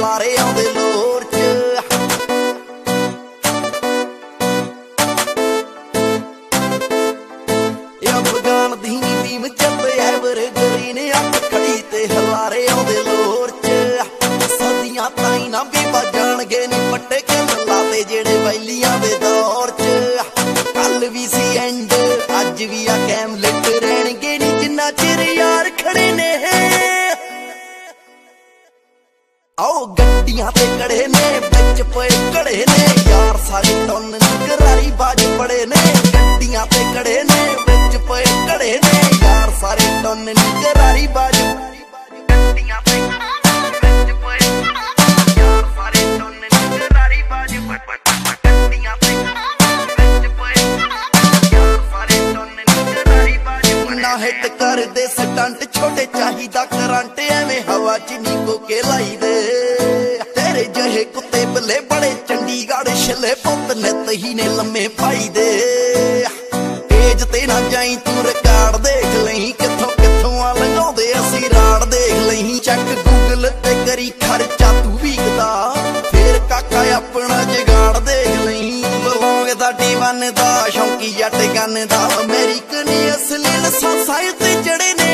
ਖਲਾਰੇ ਆਉਂਦੇ ਲੋਰ ਚ। ਅਫਗਾਨ ਦੀ ਟੀਮ ਚੱਲੇ ਐਵਰਗਰੀ ਨੇ ਅੱਖ ਖੜੀ ਤੇ ਹਲਾਰੇ ਆਉਂਦੇ ਲੋਰ ਚ। ਸਦੀਆਂ ਤਾਈਂ ਨਾ ਵੀ ਵੱਜਣਗੇ ਨੀ ਪੱਟੇ ਕਿੱਲਾ ਤੇ ਜਿਹੜੇ ਵੈਲੀਆਂ ਦੇ ਦੌਰ ਚ। ਕੱਲ ਵੀ ਸੀ ਐਂਡ ਅੱਜ ਵੀ ਆ ਕੈਮਲੇਟ ਰਹਿਣਗੇ ਨੀ ਜਿੰਨਾ ਚਿਰ ਯਾਰ ਖੜੇ ਨੇ। ਆਓ ਗੱਡੀਆਂ ਤੇ ਕੜੇ ਨੇ ਵਿੱਚ ਪਏ ਘੜੇ ਨੇ ਯਾਰ ਸਾਰੇ ਟੁੰਨ ਗਰਾਰੀ ਬਾਜ ਪੜੇ ਨੇ। ਗੱਡੀਆਂ ਤੇ ਕੜੇ ਨੇ ਵਿੱਚ ਪਏ ਘੜੇ ਨੇ ਯਾਰ ਸਾਰੇ ਟੁੰਨ ਗਰਾਰੀ ਬਾਜ। ਗੱਡੀਆਂ ਤੇ ਵਿੱਚ ਪਏ ਯਾਰ ਸਾਰੇ ਟੁੰਨ ਗਰਾਰੀ ਬਾਜ। ਗੱਡੀਆਂ ਤੇ ਵਿੱਚ ਪਏ ਯਾਰ ਸਾਰੇ ਟੁੰਨ ਗਰਾਰੀ ਬਾਜ। ਨਾ ਹਿੱਟ ਕਰਦੇ ਸਟੰਟ ਛੋਟੇ ਚਾਹੀਦਾ ਕਰੰਟ ਐਵੇਂ ਹਵਾ ਚ ਨੀ ਕੋਕੇ ਲਾਈ ਦੇ। ਤੇਰੇ ਜਿਹੇ ਕੁੱਤੇ ਬੱਲੇ ਬੜੇ ਚੰਡੀਗੜ੍ਹ ਛਿੱਲੇ ਪੁੱਤ ਨਿੱਤ ਹੀ ਨੇ ਲੰਮੇ ਪਾਈ ਦੇ। ਤੇਜ ਤੇ ਨਾ ਜਾਈ ਤੂੰ ਰਿਕਾਰਡ ਦੇਖ ਲਈ ਕਿੱਥੋਂ ਕਿੱਥੋਂ ਆ ਲੰਘਾਉਂਦੇ ਅਸੀਂ ਰਾੜ ਦੇਖ ਲਈ। ਚੱਕ ਗੂਗਲ ਤੇ ਕਰੀ ਖਰਚਾ ਤੂੰ ਵੀਕਦਾ ਫੇਰ ਕਾਕਾ ਆਪਣਾ ਜਗਾੜ ਦੇਖ ਲਈ। ਬਲੌਂਗ ਦਾ D1 ਦਾ ਸ਼ੌਂਕੀ ਜੱਟ ਗੰਨ ਦਾ ਅਮਰੀਕਨ ਅਸਲੀ ਲਸਾਂਸਾਂ ਤੇ ਚੜੇ ਨੇ।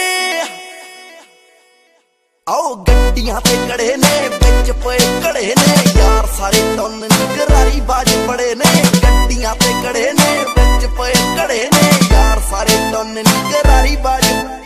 ਆਓ ਗੱਡੀਆਂ ਤੇ ਕੜੇ ਨੇ ਵਿੱਚ ਪਏ ਘੜੇ ਨੇ ਯਾਰ ਸਾਰੇ ਟੁੰਨ ਗਰਾਰੀ ਬਾਜ ਪੜੇ ਨੇ। ਗੱਡੀਆਂ ਤੇ ਕੜੇ ਨੇ ਵਿੱਚ ਪਏ ਘੜੇ ਨੇ ਯਾਰ ਸਾਰੇ ਟੁੰਨ ਗਰਾਰੀ ਬਾਜ।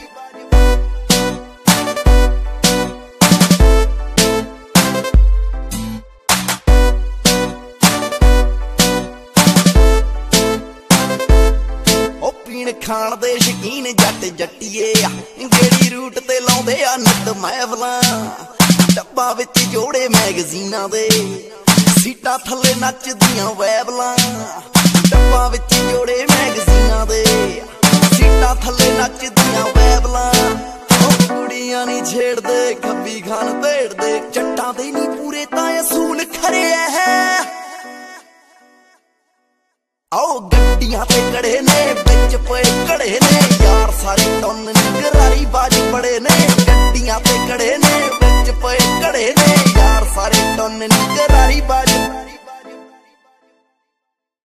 ਪੀਣ ਖਾਣ ਦੇ ਸ਼ਕੀਨ ਜੱਟ ਜੱਟੀਏ ਗੇੜੀ ਰੂਟ ਤੇ ਲਾਉਂਦੇ ਆ ਨਿੱਤ ਮਹਿਫਲਾਂ। ਡੱਬਾ ਵਿੱਚ ਜੋੜੇ ਮੈਗਜ਼ੀਨਾਂ ਦੇ ਸੀਟਾਂ ਥੱਲੇ ਨੱਚਦੀਆਂ ਵੈਬਲਾਂ। ਡੱਬਾ ਵਿੱਚ ਜੋੜੇ ਮੈਗਜ਼ੀਨਾਂ ਦੇ ਸੀਟਾਂ ਥੱਲੇ ਨੱਚਦੀਆਂ ਵੈਬਲਾਂ। ਉਹ ਕੁੜੀਆਂ ਨੀ ਛੇੜਦੇ ਖੱਬੀ ਖਾਨ ਭੇੜਦੇ ਜੱਟਾਂ ਦੇ ਨੀ ਪੂਰੇ ਤਾਂ ਅਸੂਲ ਖਰੇ ਹੈ। ਆਓ ਗੱਡੀਆਂ ਤੇ ਕੜੇ ਨੇ ਵਿੱਚ ਪਏ ਘੜੇ ਨੇ ਯਾਰ ਸਾਰੇ ਟੁੰਨ ਗਰਾਰੀ ਬਾਜ ਪੜੇ ਨੇ। ਗੱਡੀਆਂ ਤੇ ਕੜੇ ਨੇ ਵਿੱਚ ਪਏ ਘੜੇ ਨੇ ਯਾਰ ਸਾਰੇ ਟੁੰਨ ਗਰਾਰੀ ਬਾਜ।